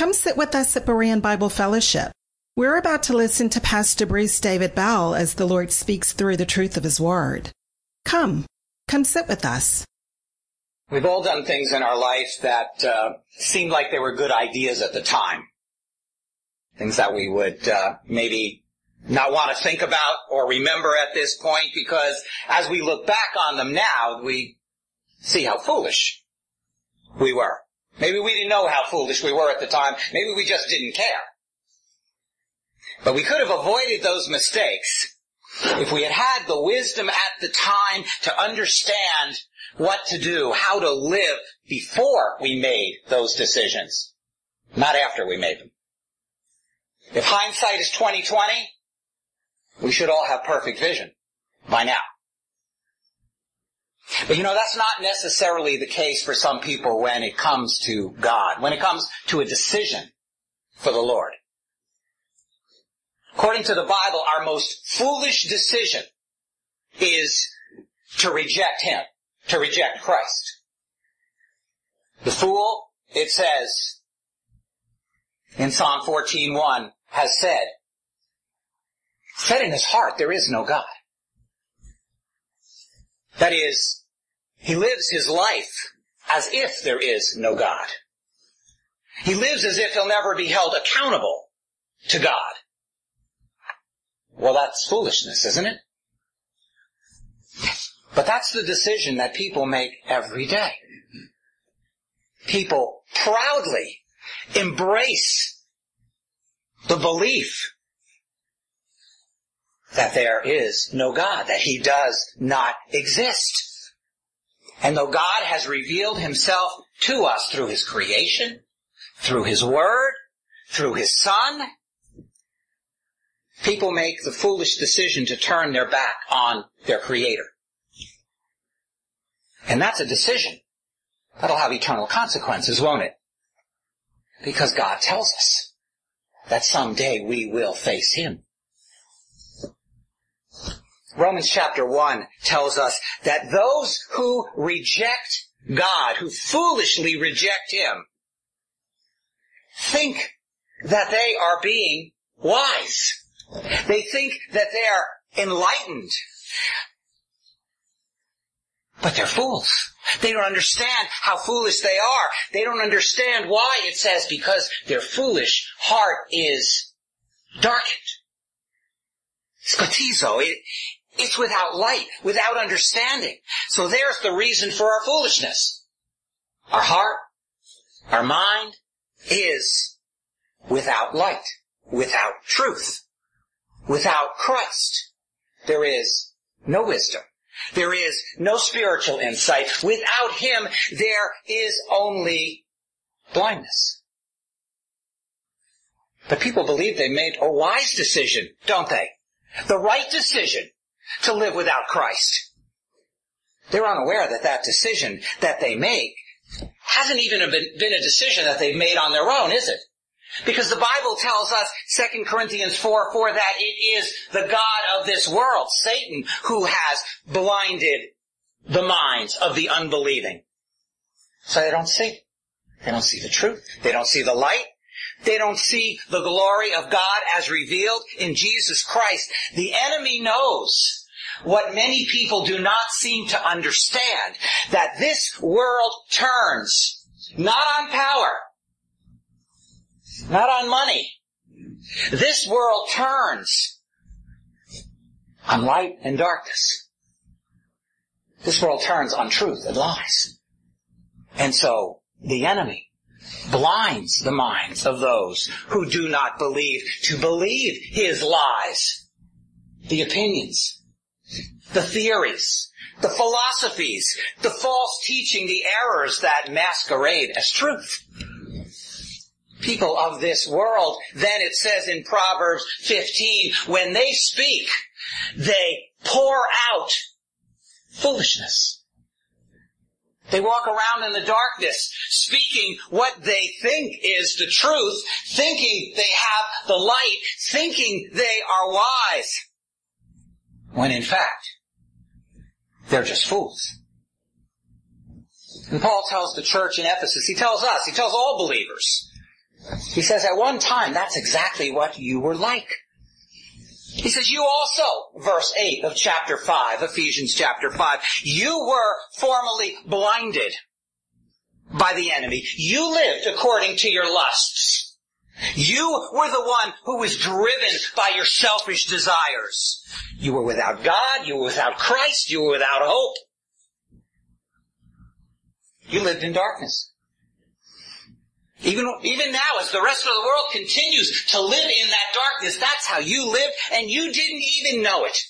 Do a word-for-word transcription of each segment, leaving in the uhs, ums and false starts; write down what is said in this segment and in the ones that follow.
Come sit with us at Berean Bible Fellowship. We're about to listen to Pastor Bruce David Bell as the Lord speaks through the truth of His Word. Come, come sit with us. We've all done things in our life that uh, seemed like they were good ideas at the time. Things that we would uh, maybe not want to think about or remember at this point, because as we look back on them now, we see how foolish we were. Maybe we didn't know how foolish we were at the time. Maybe we just didn't care. But we could have avoided those mistakes if we had had the wisdom at the time to understand what to do, how to live before we made those decisions, not after we made them. If hindsight is twenty twenty, we should all have perfect vision by now. But you know, that's not necessarily the case for some people when it comes to God, when it comes to a decision for the Lord. According to the Bible, our most foolish decision is to reject Him, to reject Christ. The fool, it says in Psalm fourteen one, has said, said in his heart, there is no God. That is, he lives his life as if there is no God. He lives as if he'll never be held accountable to God. Well, that's foolishness, isn't it? But that's the decision that people make every day. People proudly embrace the belief that there is no God, that He does not exist. And though God has revealed Himself to us through His creation, through His Word, through His Son, people make the foolish decision to turn their back on their Creator. And that's a decision that'll have eternal consequences, won't it? Because God tells us that someday we will face Him. Romans chapter one tells us that those who reject God, who foolishly reject Him, think that they are being wise. They think that they are enlightened. But they're fools. They don't understand how foolish they are. They don't understand why it says because their foolish heart is darkened. Scotizo, it, it's without light, without understanding. So there's the reason for our foolishness. Our heart, our mind is without light, without truth, without Christ. There is no wisdom. There is no spiritual insight. Without Him, there is only blindness. But people believe they made a wise decision, don't they? The right decision to live without Christ. They're unaware that that decision that they make hasn't even been, been a decision that they've made on their own, is it? Because the Bible tells us, Second Corinthians four four, that it is the god of this world, Satan, who has blinded the minds of the unbelieving. So they don't see. They don't see the truth. They don't see the light. They don't see the glory of God as revealed in Jesus Christ. The enemy knows what many people do not seem to understand, that this world turns not on power, not on money. This world turns on light and darkness. This world turns on truth and lies. And so the enemy blinds the minds of those who do not believe to believe his lies, the opinions, the theories, the philosophies, the false teaching, the errors that masquerade as truth. People of this world, then it says in Proverbs fifteen, when they speak, they pour out foolishness. They walk around in the darkness, speaking what they think is the truth, thinking they have the light, thinking they are wise, when in fact, they're just fools. And Paul tells the church in Ephesus, he tells us, he tells all believers, He says, at one time, that's exactly what you were like. He says, you also, verse eight of chapter five, Ephesians chapter five, you were formerly blinded by the enemy. You lived according to your lusts. You were the one who was driven by your selfish desires. You were without God, you were without Christ, you were without hope. You lived in darkness. Even, even now, as the rest of the world continues to live in that darkness, that's how you lived, and you didn't even know it.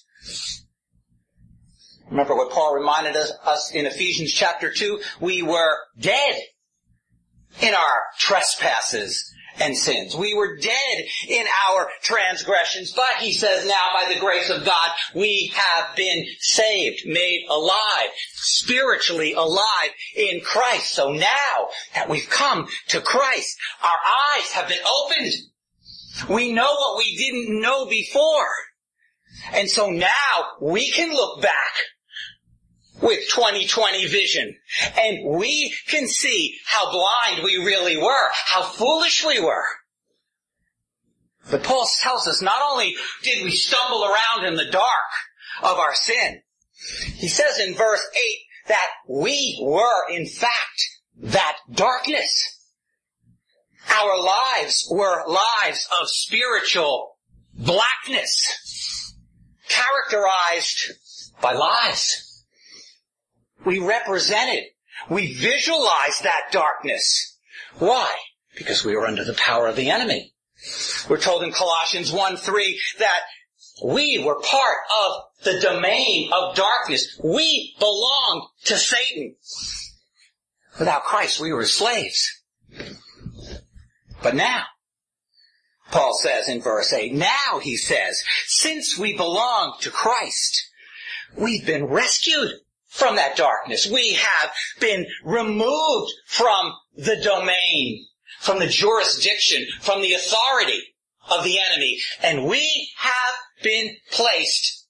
Remember what Paul reminded us, us in Ephesians chapter two? We were dead in our trespasses and sins. We were dead in our transgressions, but he says now by the grace of God, we have been saved, made alive, spiritually alive in Christ. So now that we've come to Christ, our eyes have been opened. We know what we didn't know before. And so now we can look back with twenty twenty vision, and we can see how blind we really were, how foolish we were. But Paul tells us not only did we stumble around in the dark of our sin, he says in verse eight that we were in fact that darkness. Our lives were lives of spiritual blackness, characterized by lies. We represented, we visualized that darkness. Why? Because we were under the power of the enemy. We're told in Colossians one three that we were part of the domain of darkness. We belonged to Satan. Without Christ, we were slaves. But now, Paul says in verse eight, now he says, since we belong to Christ, we've been rescued from that darkness. We have been removed from the domain, from the jurisdiction, from the authority of the enemy. And we have been placed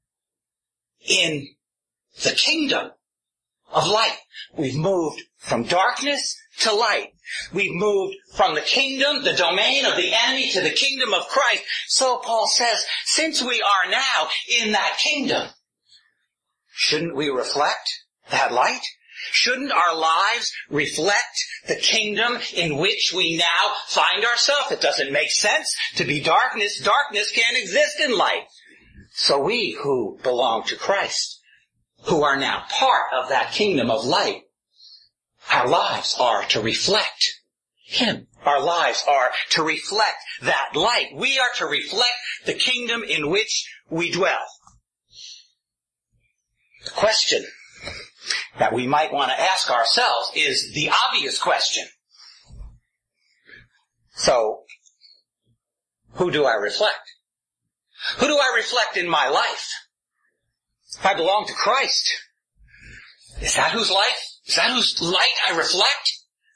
in the kingdom of light. We've moved from darkness to light. We've moved from the kingdom, the domain of the enemy, to the kingdom of Christ. So Paul says, since we are now in that kingdom, shouldn't we reflect that light? Shouldn't our lives reflect the kingdom in which we now find ourselves? It doesn't make sense to be darkness. Darkness can't exist in light. So we who belong to Christ, who are now part of that kingdom of light, our lives are to reflect Him. Our lives are to reflect that light. We are to reflect the kingdom in which we dwell. The question that we might want to ask ourselves is the obvious question. So, who do I reflect? Who do I reflect in my life? If I belong to Christ, is that whose life? Is that whose light I reflect?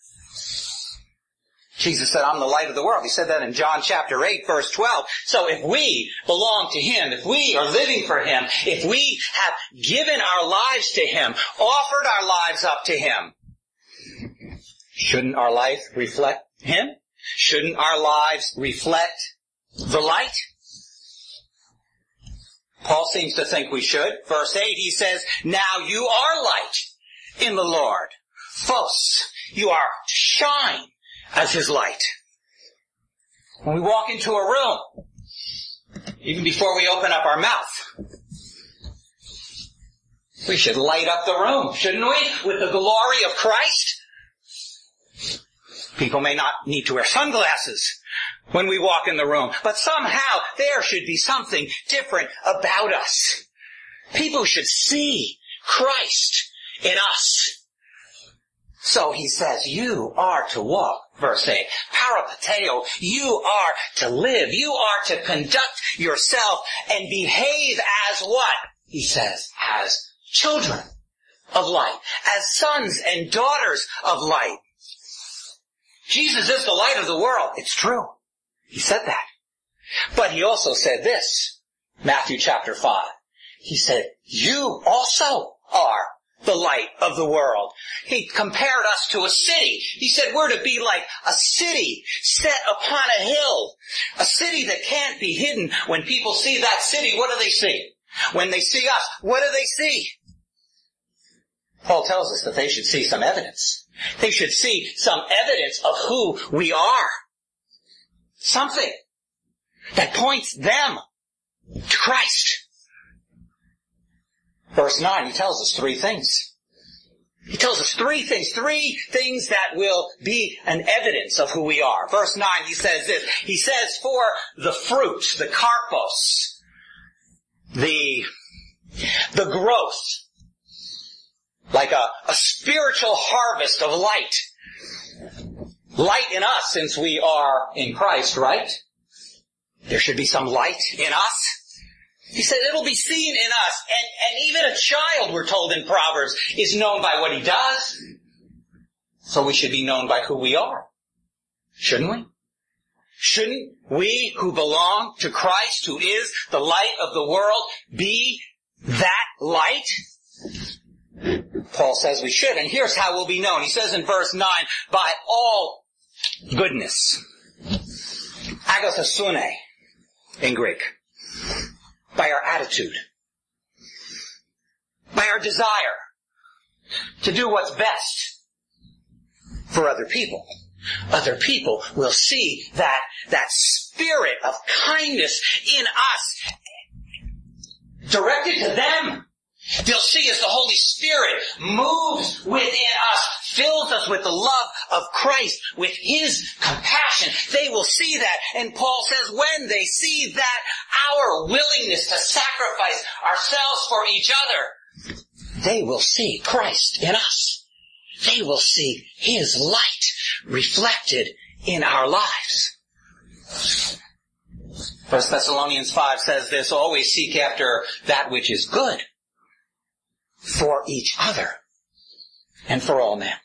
Jesus said, I'm the light of the world. He said that in John chapter eight, verse twelve. So if we belong to Him, if we are living for Him, if we have given our lives to Him, offered our lives up to Him, shouldn't our life reflect Him? Shouldn't our lives reflect the light? Paul seems to think we should. Verse eight, he says, now you are light in the Lord. Phos, you are to shine as His light. When we walk into a room, even before we open up our mouth, we should light up the room, shouldn't we? With the glory of Christ. People may not need to wear sunglasses when we walk in the room, but somehow there should be something different about us. People should see Christ in us. So he says, you are to walk, verse eight, parapateo, you are to live, you are to conduct yourself and behave as what? He says, as children of light, as sons and daughters of light. Jesus is the light of the world. It's true. He said that. But he also said this, Matthew chapter five. He said, you also are the light of the world. He compared us to a city. He said we're to be like a city set upon a hill. A city that can't be hidden. When people see that city, what do they see? When they see us, what do they see? Paul tells us that they should see some evidence. They should see some evidence of who we are. Something that points them to Christ. Verse nine, he tells us three things. He tells us three things, three things that will be an evidence of who we are. Verse nine, he says this. He says, for the fruit, the karpos, the, the growth, like a, a spiritual harvest of light. Light in us, since we are in Christ, right? There should be some light in us. He said it'll be seen in us. And, and even a child, we're told in Proverbs, is known by what he does. So we should be known by who we are. Shouldn't we? Shouldn't we who belong to Christ, who is the light of the world, be that light? Paul says we should. And here's how we'll be known. He says in verse nine, by all goodness. Agathosune in Greek. By our attitude. By our desire to do what's best for other people. Other people will see that, that spirit of kindness in us directed to them. They'll see as the Holy Spirit moves within us, fills us with the love of Christ, with His compassion. They will see that. And Paul says when they see that, our willingness to sacrifice ourselves for each other, they will see Christ in us. They will see His light reflected in our lives. First Thessalonians five says this, always seek after that which is good for each other and for all men.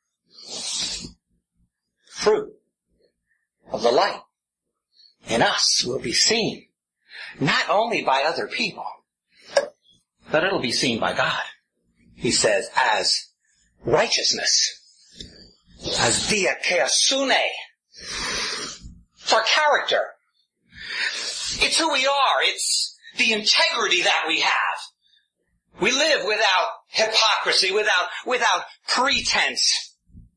Fruit of the light in us will be seen not only by other people, but it'll be seen by God. He says as righteousness, as diakeasune. It's our character. It's who we are. It's the integrity that we have. We live without hypocrisy, without, without pretense.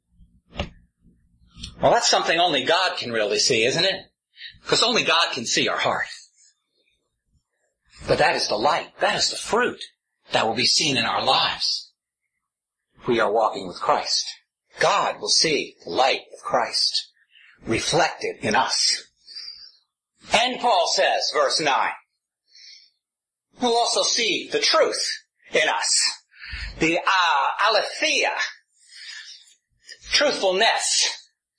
Well, that's something only God can really see, isn't it? Because only God can see our heart. But that is the light, that is the fruit that will be seen in our lives. We are walking with Christ. God will see the light of Christ reflected in us. And Paul says, verse nine, we'll also see the truth in us. The uh, aletheia, truthfulness.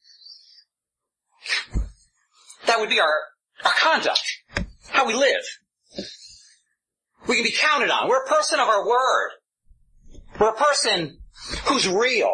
That would be our, our conduct, how we live. We can be counted on. We're a person of our word. We're a person who's real.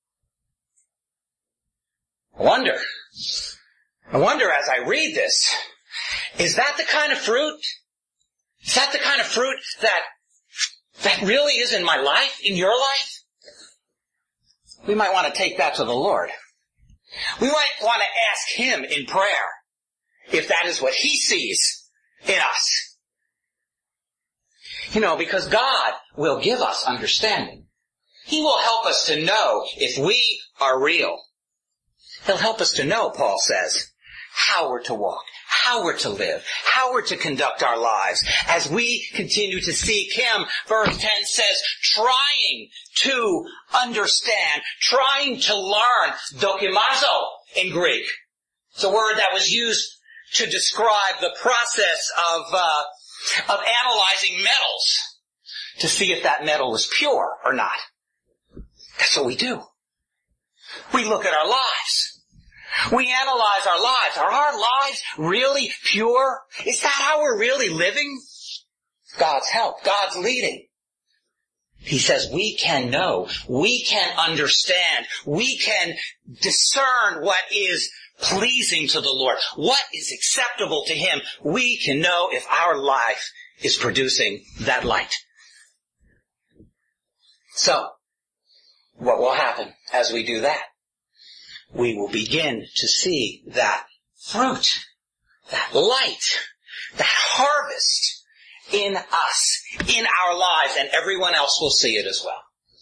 I wonder, I wonder as I read this, is that the kind of fruit? Is that the kind of fruit that that really is in my life, in your life? We might want to take that to the Lord. We might want to ask Him in prayer if that is what He sees in us. You know, because God will give us understanding. He will help us to know if we are real. He'll help us to know, Paul says, how we're to walk, how we're to live, how we're to conduct our lives as we continue to seek Him. Verse ten says, trying to understand, trying to learn, dokimazo in Greek. It's a word that was used to describe the process of, uh, of analyzing metals to see if that metal was pure or not. That's what we do. We look at our lives. We analyze our lives. Are our lives really pure? Is that how we're really living? God's help, God's leading. He says we can know, we can understand, we can discern what is pleasing to the Lord, what is acceptable to Him. We can know if our life is producing that light. So, what will happen as we do that? We will begin to see that fruit, that light, that harvest in us, in our lives, and everyone else will see it as well.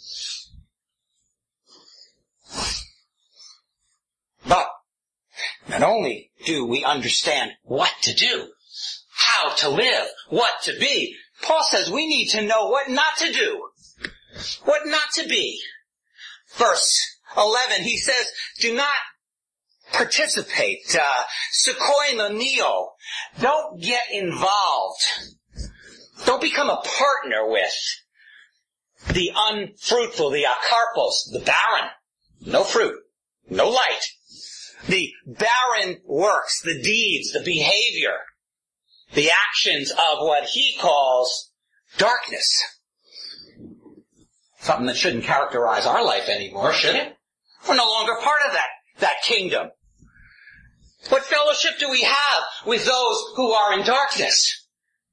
But not only do we understand what to do, how to live, what to be, Paul says we need to know what not to do, what not to be. Verse eleven, he says, do not participate, uh, sukoinonio. Don't get involved. Don't become a partner with the unfruitful, the akarpos, the barren. No fruit, no light. The barren works, the deeds, the behavior, the actions of what he calls darkness. Something that shouldn't characterize our life anymore, should it? We're no longer part of that, that kingdom. What fellowship do we have with those who are in darkness?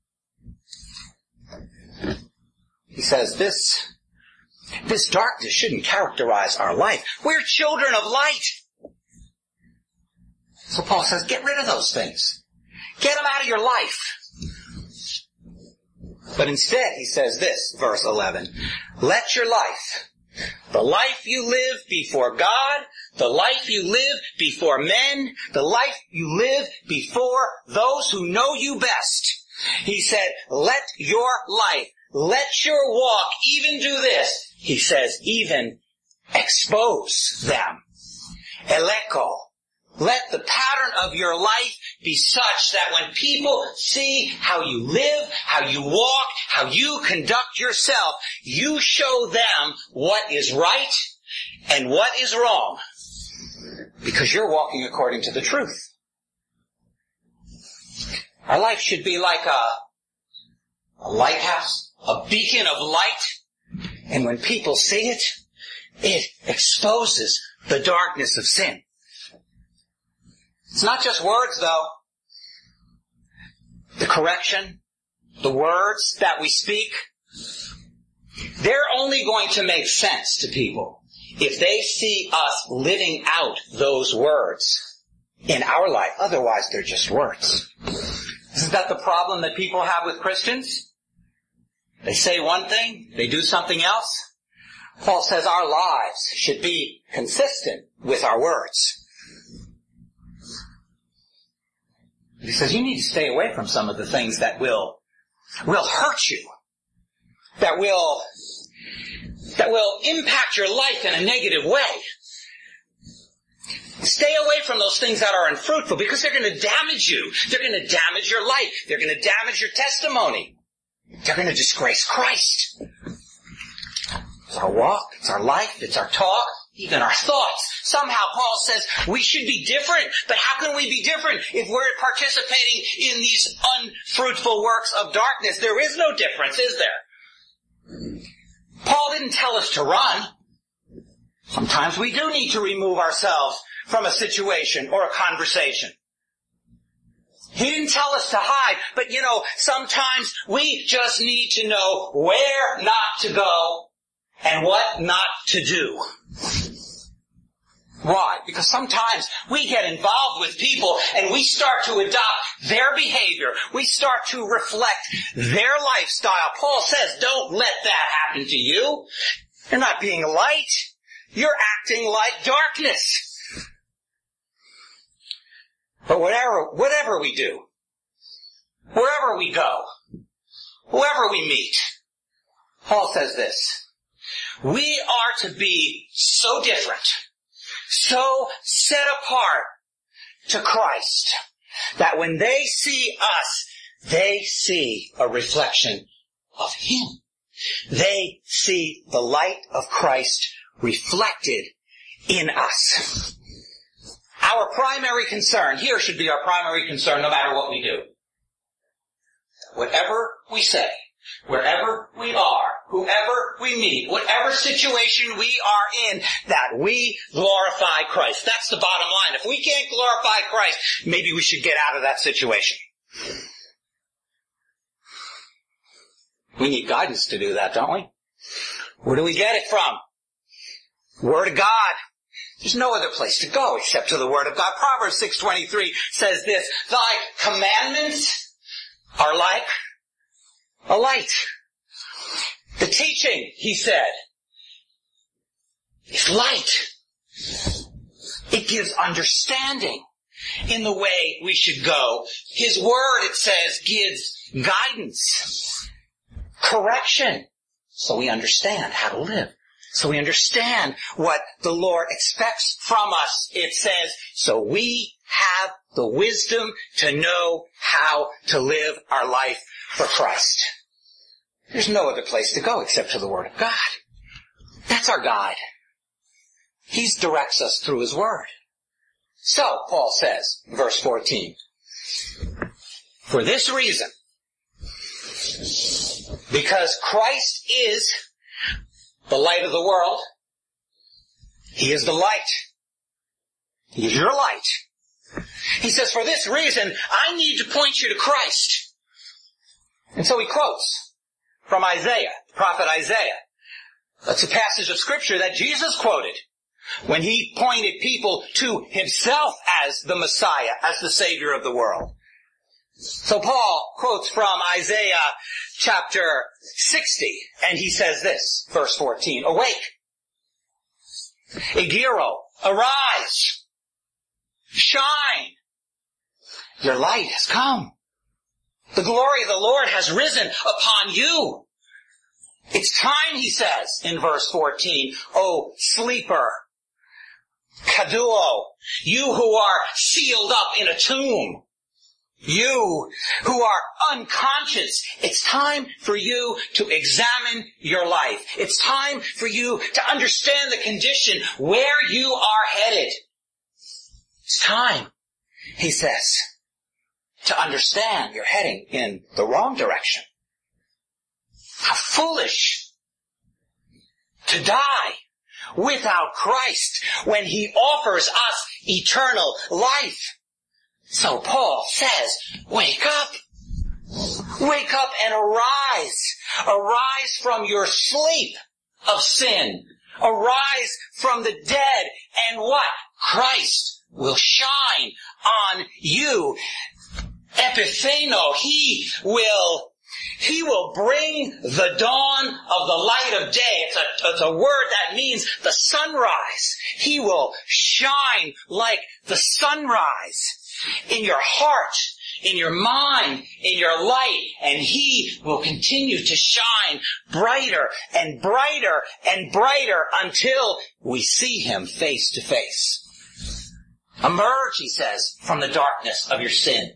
He says this, this darkness shouldn't characterize our life. We're children of light. So Paul says, get rid of those things. Get them out of your life. But instead, he says this, verse eleven, let your life, the life you live before God, the life you live before men, the life you live before those who know you best. He said, let your life, let your walk even do this. He says, even expose them. Eleko. Let the pattern of your life be such that when people see how you live, how you walk, how you conduct yourself, you show them what is right and what is wrong. Because you're walking according to the truth. Our life should be like a, a lighthouse, a beacon of light. And when people see it, it exposes the darkness of sin. It's not just words, though. The correction, the words that we speak, they're only going to make sense to people if they see us living out those words in our life. Otherwise, they're just words. Isn't that the problem that people have with Christians? They say one thing, they do something else. Paul says our lives should be consistent with our words. He says you need to stay away from some of the things that will, will hurt you, that will, that will impact your life in a negative way. Stay away from those things that are unfruitful because they're going to damage you. They're going to damage your life. They're going to damage your testimony. They're going to disgrace Christ. It's our walk, it's our life, it's our talk, even our thoughts. Somehow Paul says we should be different, but how can we be different if we're participating in these unfruitful works of darkness? There is no difference, is there? Paul didn't tell us to run. Sometimes we do need to remove ourselves from a situation or a conversation. He didn't tell us to hide, but you know, sometimes we just need to know where not to go and what not to do. Why? Because sometimes we get involved with people and we start to adopt their behavior. We start to reflect their lifestyle. Paul says, don't let that happen to you. You're not being light. You're acting like darkness. But whatever, whatever we do, wherever we go, whoever we meet, Paul says this, we are to be so different, so set apart to Christ, that when they see us, they see a reflection of Him. They see the light of Christ reflected in us. Our primary concern here should be our primary concern no matter what we do. Whatever we say, wherever we are, whoever we meet, whatever situation we are in, that we glorify Christ. That's the bottom line. If we can't glorify Christ, maybe we should get out of that situation. We need guidance to do that, don't we? Where do we get it from? Word of God. There's no other place to go except to the Word of God. Proverbs six twenty-three says this, thy commandments are like a light. The teaching, he said, is light. It gives understanding in the way we should go. His Word, it says, gives guidance, correction, so we understand how to live. So we understand what the Lord expects from us. It says, so we have the wisdom to know how to live our life for Christ. There's no other place to go except to the Word of God. That's our guide. He directs us through His Word. So, Paul says, verse fourteen, for this reason, because Christ is the light of the world, He is the light. He is your light. He says, for this reason, I need to point you to Christ. And so he quotes from Isaiah, the prophet Isaiah. That's a passage of Scripture that Jesus quoted when He pointed people to Himself as the Messiah, as the Savior of the world. So Paul quotes from Isaiah chapter sixty, and he says this, verse fourteen, awake, Egiro, arise, shine, your light has come. The glory of the Lord has risen upon you. It's time, he says in verse fourteen, O sleeper, Kaduo, you who are sealed up in a tomb, you who are unconscious, it's time for you to examine your life. It's time for you to understand the condition where you are headed. It's time, he says, to understand you're heading in the wrong direction. How foolish to die without Christ when He offers us eternal life. So Paul says, wake up. Wake up and arise. Arise from your sleep of sin. Arise from the dead. And what? Christ will shine on you. Epitheno, He will He will bring the dawn of the light of day. It's a, it's a word that means the sunrise. He will shine like the sunrise in your heart, in your mind, in your light, and He will continue to shine brighter and brighter and brighter until we see Him face to face. Emerge, he says, from the darkness of your sin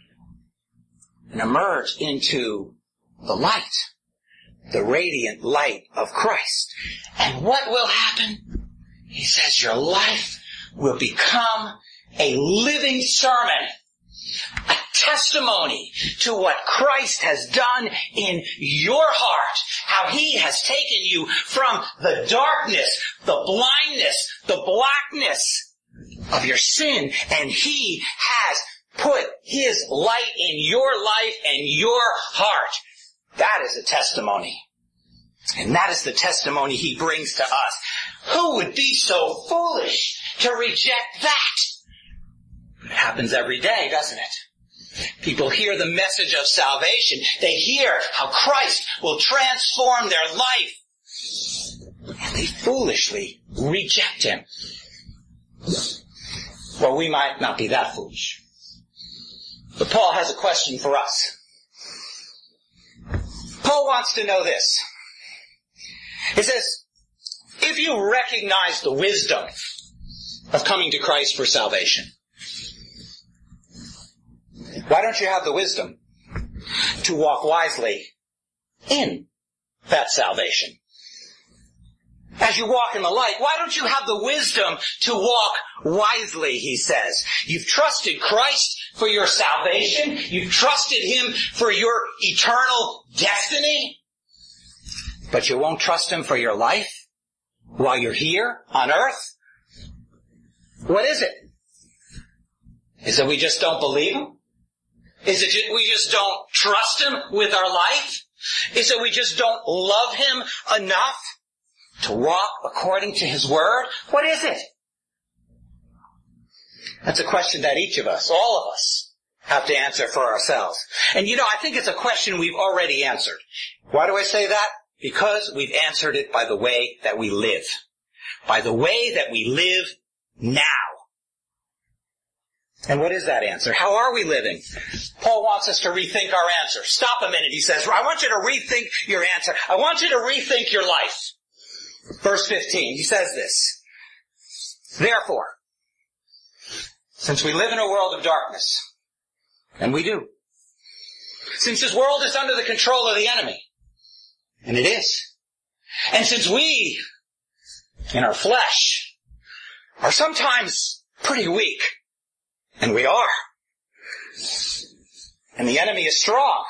and emerge into the light, the radiant light of Christ. And what will happen? He says your life will become a living sermon, a testimony to what Christ has done in your heart, how He has taken you from the darkness, the blindness, the blackness of your sin, and He has put His light in your life and your heart. That is a testimony. And that is the testimony He brings to us. Who would be so foolish to reject that? It happens every day, doesn't it? People hear the message of salvation. They hear how Christ will transform their life. And they foolishly reject Him. Well, we might not be that foolish. But Paul has a question for us. Paul wants to know this. He says, if you recognize the wisdom of coming to Christ for salvation, why don't you have the wisdom to walk wisely in that salvation? As you walk in the light, why don't you have the wisdom to walk wisely, he says. You've trusted Christ for your salvation. You've trusted Him for your eternal destiny. But you won't trust Him for your life while you're here on earth? What is it? Is it we just don't believe Him? Is it we just don't trust Him with our life? Is it we just don't love Him enough? To walk according to His Word? What is it? That's a question that each of us, all of us, have to answer for ourselves. And you know, I think it's a question we've already answered. Why do I say that? Because we've answered it by the way that we live. By the way that we live now. And what is that answer? How are we living? Paul wants us to rethink our answer. Stop a minute, he says. I want you to rethink your answer. I want you to rethink your life. Verse fifteen, he says this. Therefore, since we live in a world of darkness, and we do, since this world is under the control of the enemy, and it is, and since we, in our flesh, are sometimes pretty weak, and we are, and the enemy is strong,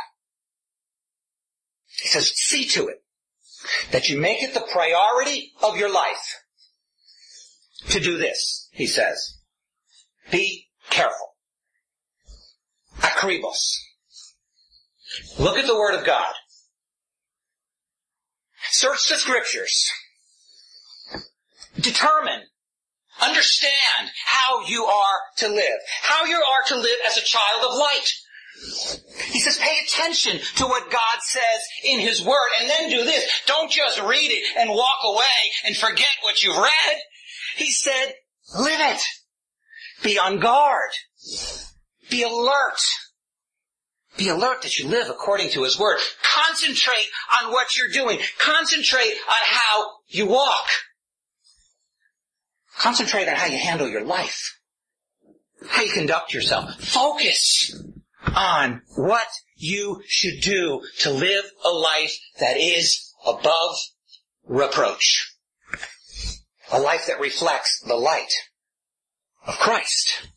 he says, see to it that you make it the priority of your life to do this, he says. Be careful. Akribos. Look at the Word of God. Search the Scriptures. Determine, understand how you are to live. How you are to live as a child of light. He says, pay attention to what God says in His Word, and then do this. Don't just read it and walk away and forget what you've read. He said, live it. Be on guard. Be alert. Be alert that you live according to His Word. Concentrate on what you're doing. Concentrate on how you walk. Concentrate on how you handle your life. How you conduct yourself. Focus on what you should do to live a life that is above reproach. A life that reflects the light of Christ.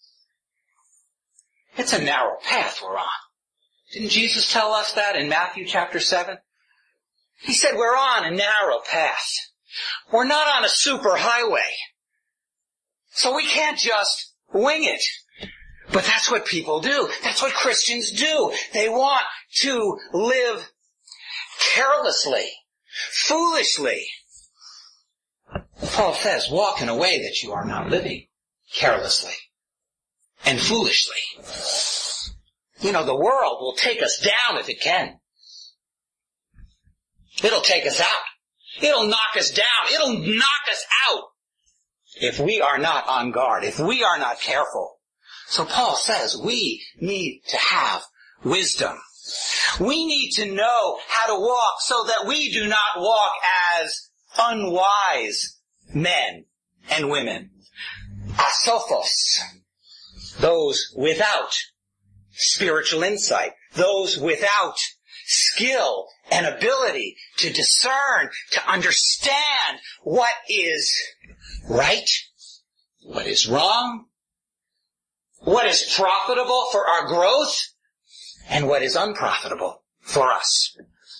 It's a narrow path we're on. Didn't Jesus tell us that in Matthew chapter seven? He said we're on a narrow path. We're not on a super highway. So we can't just wing it. But that's what people do. That's what Christians do. They want to live carelessly, foolishly. Paul says, walk in a way that you are not living carelessly and foolishly. You know, the world will take us down if it can. It'll take us out. It'll knock us down. It'll knock us out if we are not on guard, if we are not careful. So Paul says we need to have wisdom. We need to know how to walk so that we do not walk as unwise men and women. Asophos, those without spiritual insight, those without skill and ability to discern, to understand what is right, what is wrong, what is profitable for our growth, and what is unprofitable for us.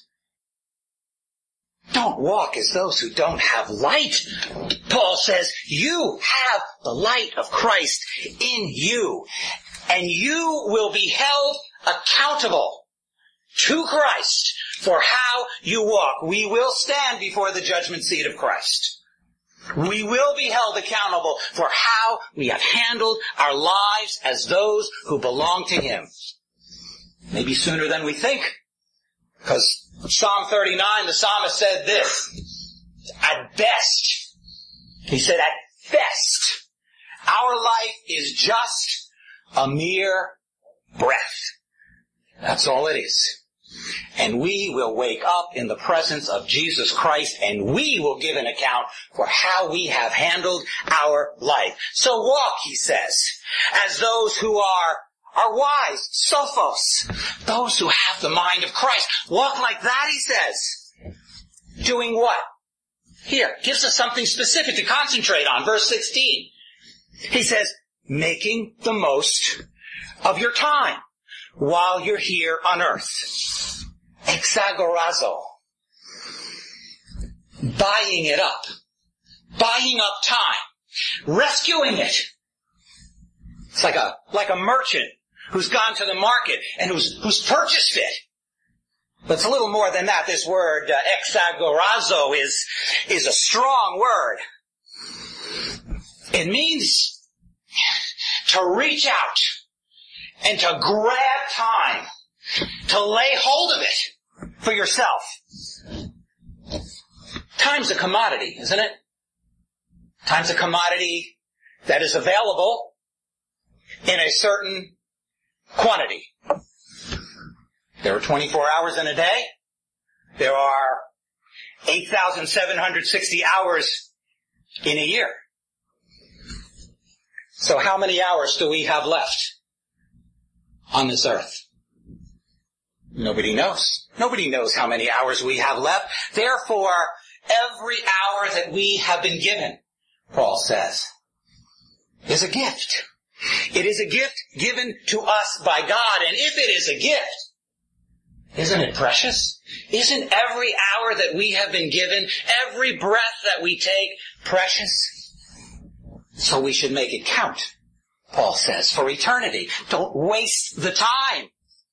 Don't walk as those who don't have light. Paul says, you have the light of Christ in you, and you will be held accountable to Christ for how you walk. We will stand before the judgment seat of Christ. We will be held accountable for how we have handled our lives as those who belong to Him. Maybe sooner than we think. Because Psalm thirty-nine, the psalmist said this. At best, he said, at best, our life is just a mere breath. That's all it is. And we will wake up in the presence of Jesus Christ, and we will give an account for how we have handled our life. So walk, he says, as those who are are wise, sophos, those who have the mind of Christ. Walk like that, he says. Doing what? Here, gives us something specific to concentrate on. Verse sixteen. He says, making the most of your time while you're here on earth. Exagorazo. Buying it up. Buying up time. Rescuing it. It's like a, like a merchant who's gone to the market and who's, who's purchased it. But it's a little more than that. This word, uh, exagorazo, is, is a strong word. It means to reach out and to grab time, to lay hold of it for yourself. Time's a commodity, isn't it? Time's a commodity that is available in a certain quantity. There are twenty-four hours in a day. There are eight thousand seven hundred sixty hours in a year. So how many hours do we have left on this earth? Nobody knows. Nobody knows how many hours we have left. Therefore, every hour that we have been given, Paul says, is a gift. It is a gift given to us by God. And if it is a gift, isn't it precious? Isn't every hour that we have been given, every breath that we take, precious? So we should make it count, Paul says, for eternity. Don't waste the time.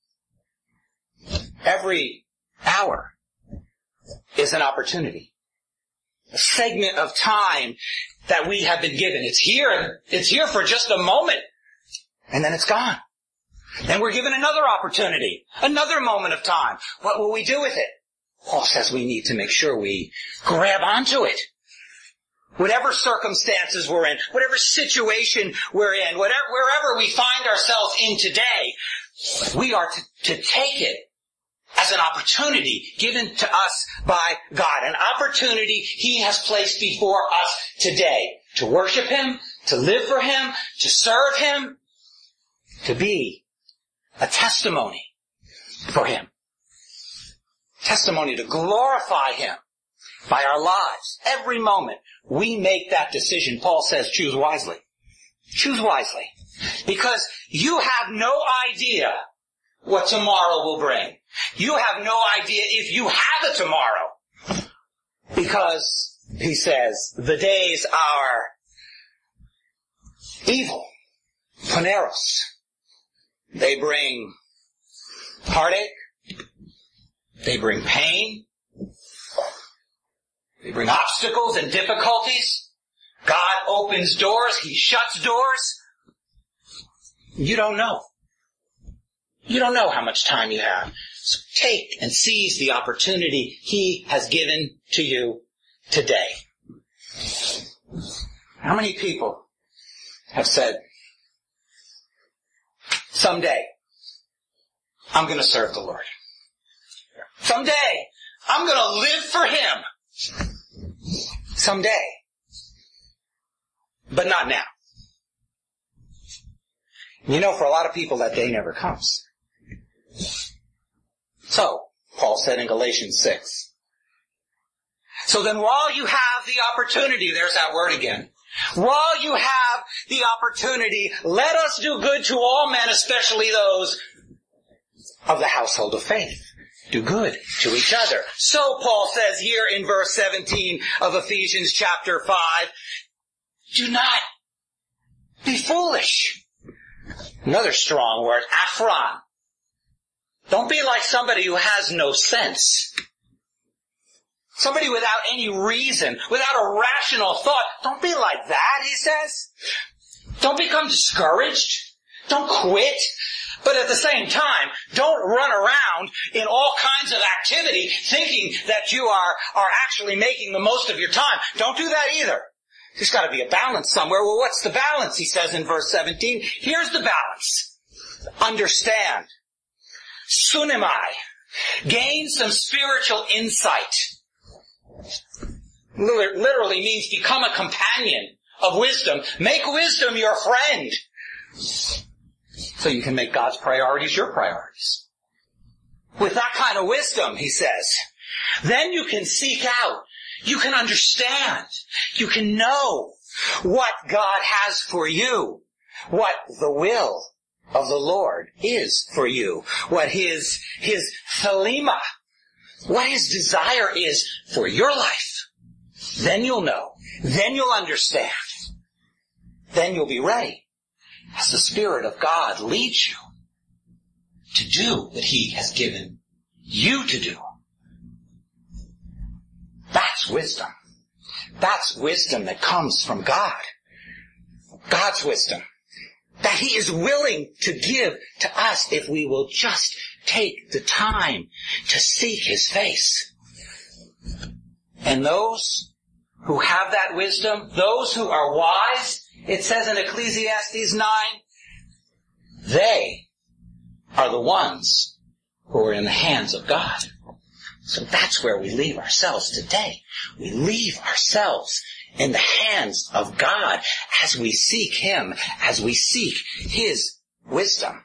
Every hour is an opportunity. A segment of time that we have been given. It's here, it's here for just a moment, and then it's gone. Then we're given another opportunity, another moment of time. What will we do with it? Paul says we need to make sure we grab onto it. Whatever circumstances we're in, whatever situation we're in, whatever, wherever we find ourselves in today, we are to, to take it as an opportunity given to us by God. An opportunity He has placed before us today to worship Him, to live for Him, to serve Him, to be a testimony for Him. Testimony to glorify Him by our lives. Every moment we make that decision. Paul says, choose wisely. Choose wisely. Because you have no idea what tomorrow will bring. You have no idea if you have a tomorrow. Because, he says, the days are evil. Poneros. They bring heartache. They bring pain. They bring obstacles and difficulties. God opens doors. He shuts doors. You don't know. You don't know how much time you have. So take and seize the opportunity He has given to you today. How many people have said, someday, I'm going to serve the Lord. Someday, I'm going to live for Him. Someday. But not now. You know, for a lot of people, that day never comes. So, Paul said in Galatians six. So then while you have the opportunity, there's that word again. While you have the opportunity, let us do good to all men, especially those of the household of faith. Do good to each other. So Paul says here in verse seventeen of Ephesians chapter five, do not be foolish. Another strong word, aphron. Don't be like somebody who has no sense. Somebody without any reason, without a rational thought. Don't be like that, he says. Don't become discouraged. Don't quit. But at the same time, don't run around in all kinds of activity thinking that you are, are actually making the most of your time. Don't do that either. There's got to be a balance somewhere. Well, what's the balance? He says in verse seventeen. Here's the balance. Understand. Sunamai. Gain some spiritual insight. Literally means become a companion of wisdom. Make wisdom your friend. So you can make God's priorities your priorities. With that kind of wisdom, he says, then you can seek out, you can understand, you can know what God has for you, what the will of the Lord is for you, what His, His thelema, what His desire is for your life. Then you'll know, then you'll understand, then you'll be ready. As the Spirit of God leads you to do what He has given you to do. That's wisdom. That's wisdom that comes from God. God's wisdom. That He is willing to give to us if we will just take the time to seek His face. And those who have that wisdom, those who are wise, it says in Ecclesiastes nine, they are the ones who are in the hands of God. So that's where we leave ourselves today. We leave ourselves in the hands of God as we seek Him, as we seek His wisdom.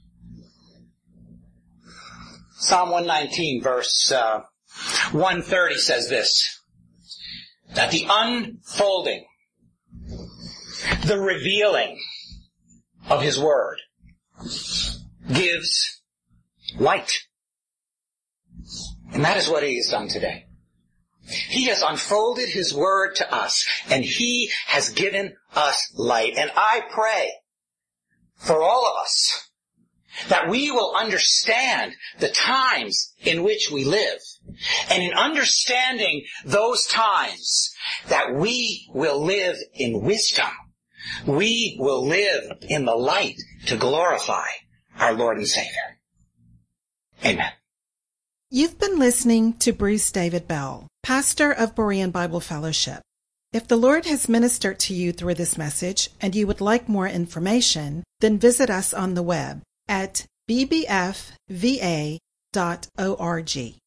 Psalm one nineteen verse uh, one thirty says this, that the unfolding, the revealing of His Word gives light. And that is what He has done today. He has unfolded His Word to us, and He has given us light. And I pray for all of us that we will understand the times in which we live. And in understanding those times, that we will live in wisdom. We will live in the light to glorify our Lord and Savior. Amen. You've been listening to Bruce David Bell, pastor of Berean Bible Fellowship. If the Lord has ministered to you through this message and you would like more information, then visit us on the web at b b f v a dot org.